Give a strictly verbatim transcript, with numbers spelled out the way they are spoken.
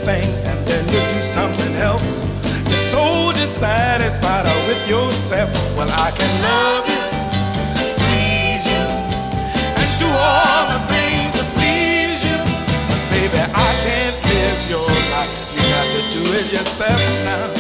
thing and then you do something else. You're so dissatisfied with yourself. Well, I can love you, please you, and do all the things to please you. But baby, I can't live your life. You got to do it yourself now.